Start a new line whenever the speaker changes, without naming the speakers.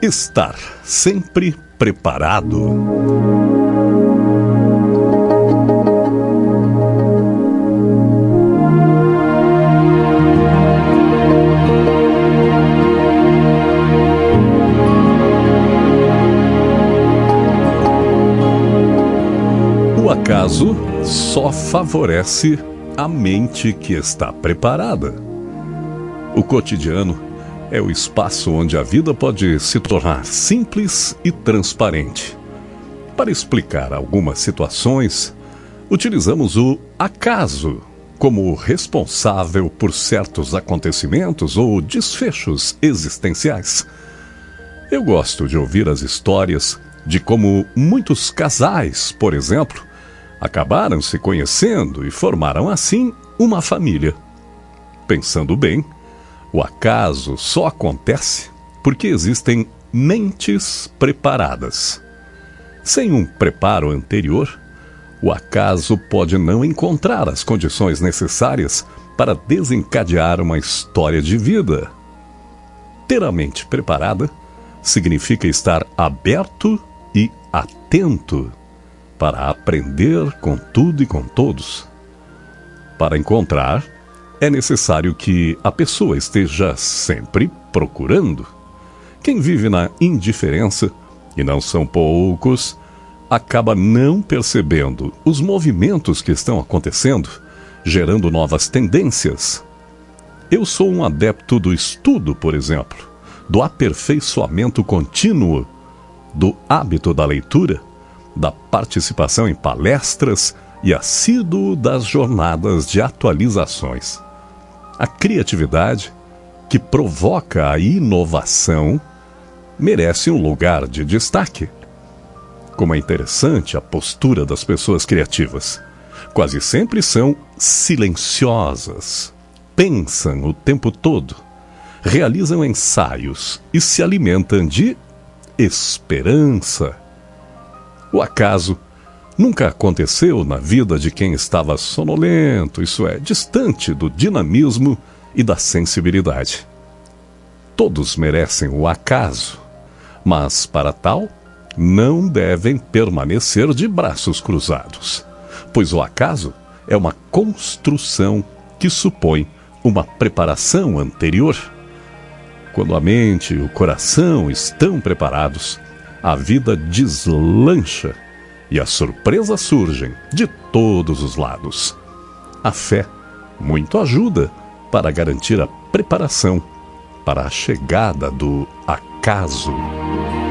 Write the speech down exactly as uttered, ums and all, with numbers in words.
Estar sempre preparado. O acaso só favorece a mente que está preparada. O cotidiano é o espaço onde a vida pode se tornar simples e transparente. Para explicar algumas situações, utilizamos o acaso como responsável por certos acontecimentos ou desfechos existenciais. Eu gosto de ouvir as histórias de como muitos casais, por exemplo, acabaram se conhecendo e formaram assim uma família. Pensando bem, o acaso só acontece porque existem mentes preparadas. Sem um preparo anterior, o acaso pode não encontrar as condições necessárias para desencadear uma história de vida. Ter a mente preparada significa estar aberto e atento para aprender com tudo e com todos. Para encontrar, é necessário que a pessoa esteja sempre procurando. Quem vive na indiferença, e não são poucos, acaba não percebendo os movimentos que estão acontecendo, gerando novas tendências. Eu sou um adepto do estudo, por exemplo, do aperfeiçoamento contínuo, do hábito da leitura, da participação em palestras e assíduo das jornadas de atualizações. A criatividade, que provoca a inovação, merece um lugar de destaque. Como é interessante a postura das pessoas criativas. Quase sempre são silenciosas, pensam o tempo todo, realizam ensaios e se alimentam de esperança. O acaso nunca aconteceu na vida de quem estava sonolento, isso é, distante do dinamismo e da sensibilidade. Todos merecem o acaso, mas para tal, não devem permanecer de braços cruzados, pois o acaso é uma construção que supõe uma preparação anterior. Quando a mente e o coração estão preparados, a vida deslancha e as surpresas surgem de todos os lados. A fé muito ajuda para garantir a preparação para a chegada do acaso.